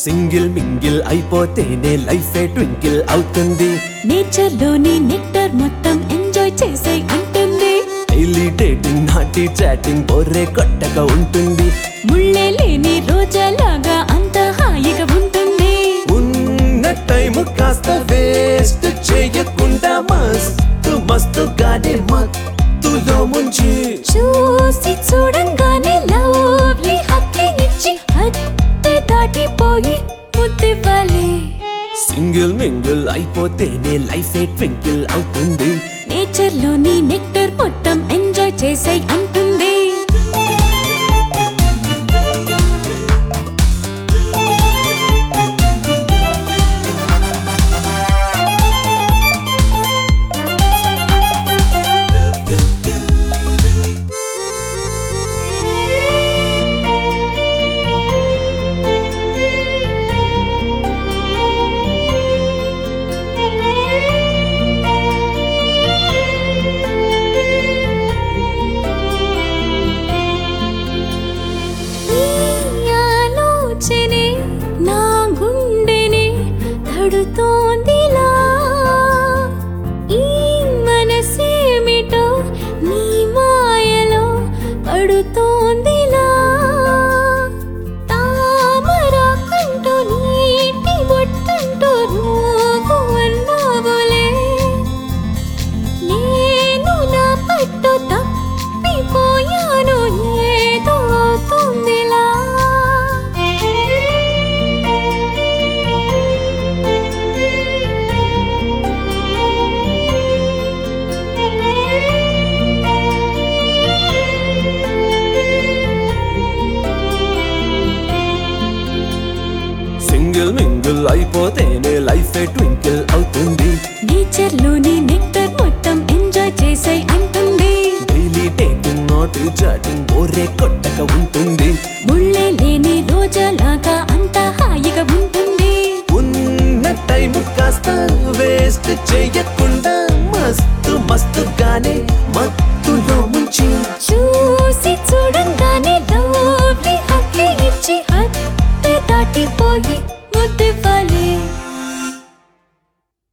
Single mingle అయిపోతేనే life twinkle అవుతుంది. Nature లోని నెక్టర్ మొత్తం ఎంజాయ్ చేసే అంటుంది. డైలీ డేటింగ్ నాటి చాటింగ్ బోర్రే కొట్టగా ఉంటుంది. ముళ్ళే లేని రోజాలాగా అంత హాయిగా ఉంటుంది. ఉన్న టైం కాస్త వేస్ట్ చేయకుండా మస్తు మస్తుగానే మత్తులో ముంచి చూసి చూడంగానే లవ్లీ హత్య ఇచ్చి హత్య దాటిపోయి ముద్దివ్వాలి. సింగిల్ మింగిల్ అయిపోతేనే లైఫ్ ట్వింకిల్ అవుతుంది. నేచర్ లోని నెక్టర్ మొత్తం ఎంజాయ్ చేసే అంటుంది. నా గుండెని తడుతోందిలా, ఈ మనసేమిటో నీ మాయలో పడుతోందిలా. తామరాకంటూ నీటి బొట్టంటూ నువ్వు అన్నావులే, నేను నా పట్టు తప్పిపోయాను ఏదో అవుతుందిలా. సింగిల్ మింగిల్ అయిపోతేనే లైఫ్ ట్వింకిల్ అవుతుంది. నేచర్ లోని నెక్టర్ మొత్తం ఎంజాయ్ చేసే అంటుంది. డైలీ డేటింగ్ నాటి చాటింగ్ బోర్రే కొట్టగా ఉంటుంది. ముళ్ళే లేని రోజాలాగా అంత హాయిగా ఉంటుంది. ఉన్న టైం కాస్త వేస్ట్ చేయకుండా మస్తు మస్తుగానే